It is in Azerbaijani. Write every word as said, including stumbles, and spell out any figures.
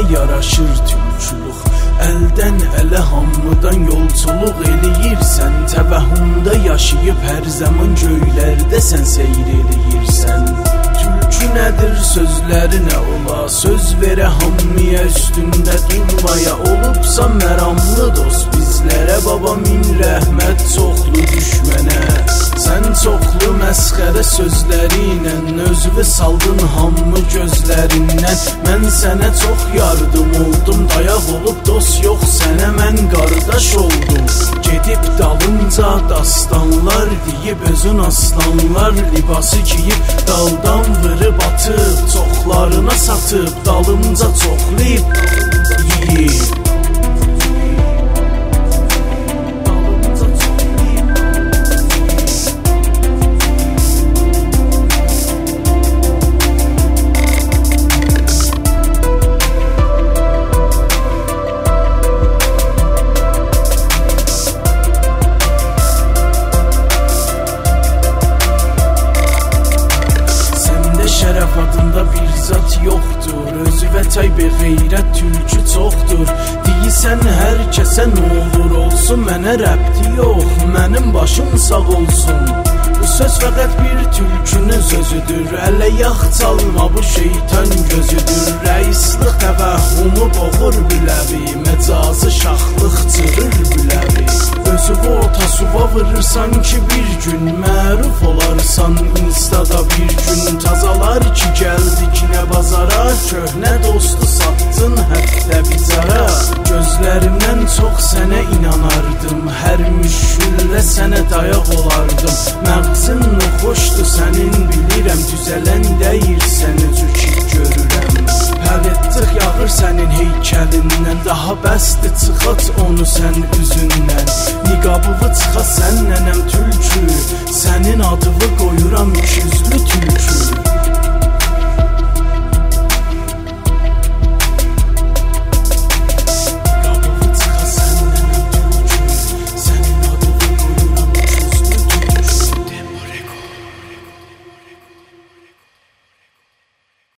yaraşır tülçülük. Əldən ələ hamıdan yolçuluq eləyirsən, təvəhhümdə yaşayıb hər zaman göylərdə sən seyr eləyirsən. Tülkü nədir, sözləri nə ola, söz verə hamıya üstündə durmaya. Olubsa məramlı dost bizlərə, baba min rəhmət çoxlu düşmənə. Sən çoxlu məsxərə sözləri ilə özünü saldın hamı gözlərindən. Mən sənə çox yardım oldum, dayaq olub dost yox sənə mən qardaş oldum. Gedib dalınca dastanlar deyib özün aslanlar libası giyib, daldan vırıb atıb çoxlarına satıb, dalınca çoxlayıb yiyib. Şərəf adında bir zat yoxdur, özü və tay bir qeyrət tülkü çoxdur. Deyirsən hər kəsə nə olur olsun, mənə rəbti yox, mənim başım sağ olsun. Bu söz fəqət bir tülkünün sözüdür, ələ yax çalma bu şeytan gözüdür. Rəislik təvəhhümü boğur biləvi, məcazı şaxlıq çırır biləvi. Özü bu tasuva vırırsan ki bir gün məruf olarsan instada bir gün. Tazalar ki gəldik nə bazara, köhnə dostu satdın həftə bizara. Gözlərimdən çox sənə inanardım, hər müşküllə sənə dayaq olardım. Məqsin xoşdur sənin bilirəm, düzələn deyirsən özü ki görürəm. Pərettiq yağır sənin heykəlindən, daha bəsdir çıxat onu sən üzündən. Niqabıvı çıxa sənnənəm tülkü, sənin adını qoyuram ikizlü